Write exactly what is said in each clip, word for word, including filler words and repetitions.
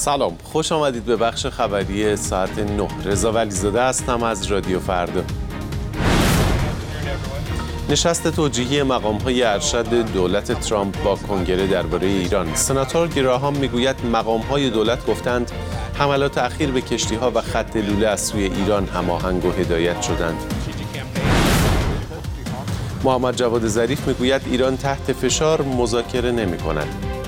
سلام، خوش آمدید به بخش خبری ساعت نه. رضا ولیزاده هستم از رادیو فردا. نشست توجیهی مقام‌های ارشد دولت ترامپ با کنگره درباره ایران. سناتور گراهام میگوید مقام‌های دولت گفتند حملات اخیر به کشتی‌ها و خط لوله از سوی ایران هماهنگ و هدایت شدند. محمد جواد ظریف میگوید ایران تحت فشار مذاکره نمی‌کند.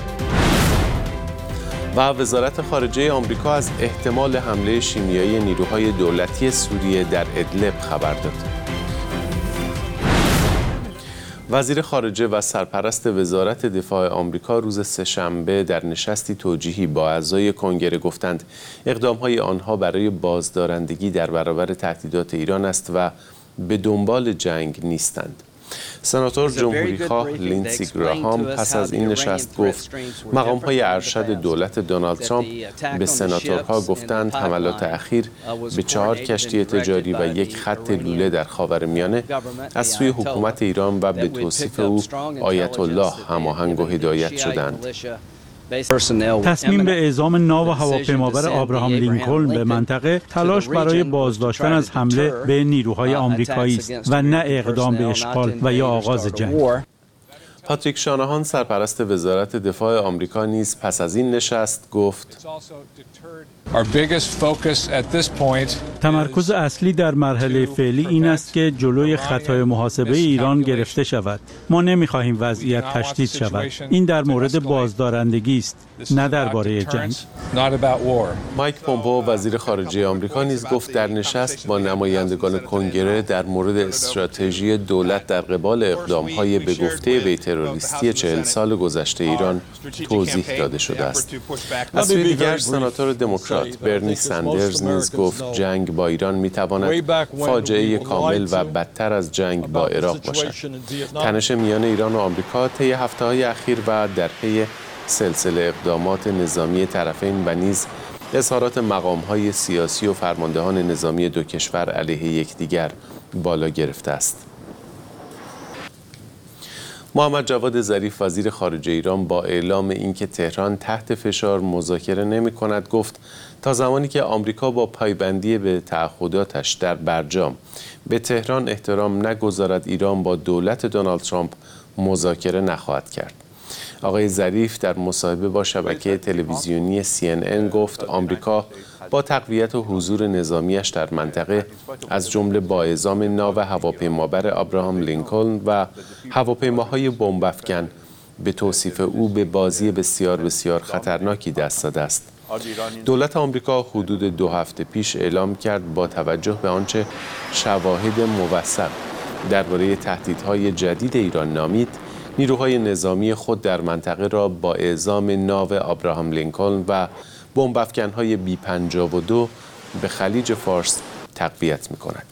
و وزارت خارجه آمریکا از احتمال حمله شیمیایی نیروهای دولتی سوریه در ادلب خبر داد. وزیر خارجه و سرپرست وزارت دفاع آمریکا روز سه‌شنبه در نشستی توجیهی با اعضای کنگره گفتند اقدام‌های آنها برای بازدارندگی در برابر تهدیدات ایران است و به دنبال جنگ نیستند. سناتور جمهوریخواه لینسی گراهام پس از این نشست گفت مقام‌های ارشد دولت دونالد ترامپ به سناتورها گفتند حملات اخیر به چهار کشتی تجاری و یک خط لوله در خاورمیانه از سوی حکومت ایران و به توصیف او آیت الله هماهنگ و هدایت شدند. تصمیم به اعزام ناو هواپیمابر آبراهام لینکلن به منطقه تلاش برای بازداشتن از حمله به نیروهای آمریکایی است و نه اقدام به اشغال و یا آغاز جنگ. پاتریک شاناهان سرپرست وزارت دفاع آمریکا نیز پس از این نشست گفت تمرکز اصلی در مرحله فعلی این است که جلوی خطای محاسبه ایران گرفته شود. ما نمی‌خواهیم وضعیت تشدید شود. این در مورد بازدارندگی است، نه درباره جنگ. مایک پومپئو وزیر خارجه آمریکا نیز گفت در نشست با نمایندگان کنگره در مورد استراتژی دولت در قبال اقدام‌های به گفته بیت تروریستی چهل سال گذشته ایران توضیح داده شده است. از سوی دیگر سناتور دموکرات برنی سندرز نیز گفت جنگ با ایران میتواند فاجعه کامل و بدتر از جنگ با عراق باشد. تنش میان ایران و آمریکا طی هفته‌های اخیر و در پی سلسله اقدامات نظامی طرفین و نیز اظهارات مقام‌های سیاسی و فرماندهان نظامی دو کشور علیه یکدیگر بالا گرفته است. محمد جواد ظریف وزیر خارجه ایران با اعلام اینکه تهران تحت فشار مذاکره نمی‌کند گفت تا زمانی که آمریکا با پایبندی به تعهداتش در برجام به تهران احترام نگذارد ایران با دولت دونالد ترامپ مذاکره نخواهد کرد. آقای ظریف در مصاحبه با شبکه تلویزیونی سی ان ان گفت آمریکا با تقویت و حضور نظامیش در منطقه از جمله با اعزام ناو هواپیمابر آبراهام لینکلن و هواپیماهای بمب‌افکن به توصیف او به بازی بسیار بسیار خطرناکی دست داده است. دولت آمریکا حدود دو هفته پیش اعلام کرد با توجه به آنچه شواهد موثق درباره تهدیدهای جدید ایران نامید نیروهای نظامی خود در منطقه را با اعزام ناو آبراهام لینکلن و بمب‌افکن‌های بی پنجاه و دو به خلیج فارس تقویت می‌کند.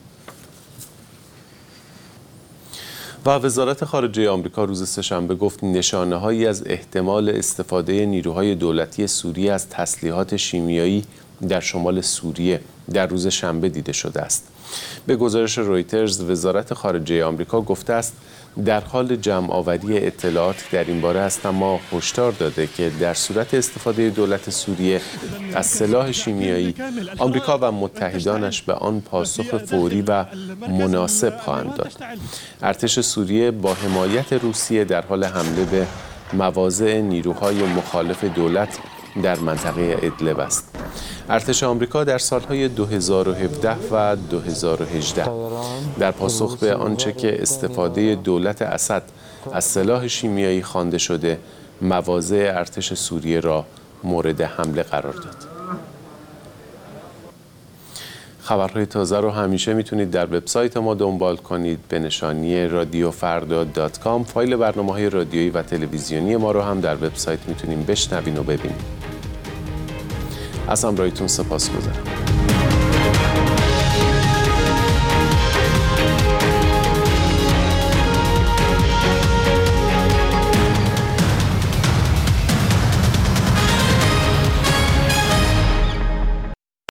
و وزارت خارجه آمریکا روز سه‌شنبه گفت نشانه‌هایی از احتمال استفاده نیروهای دولتی سوریه از تسلیحات شیمیایی در شمال سوریه در روز شنبه دیده شده است. به گزارش رویترز وزارت خارجه آمریکا گفته است در حال جمع‌آوری اطلاعات در این باره است اما هشدار داده که در صورت استفاده دولت سوریه از سلاح شیمیایی آمریکا و متحدانش به آن پاسخ فوری و مناسب خواهند داد. ارتش سوریه با حمایت روسیه در حال حمله به مواضع نیروهای مخالف دولت در منطقه ادلب است. ارتش آمریکا در سالهای دو هزار و هفده و دو هزار و هجده در پاسخ به آنچه که استفاده دولت اسد از سلاح شیمیایی خوانده شده مواضع ارتش سوریه را مورد حمله قرار داد. خبرهای تازه رو همیشه میتونید در وبسایت ما دنبال کنید به نشانی رادیو فردا دات کام. فایل برنامه‌های رادیویی و تلویزیونی ما رو هم در وبسایت میتونیم بشنوین و ببینید. از همراهیتون سپاسگزارم.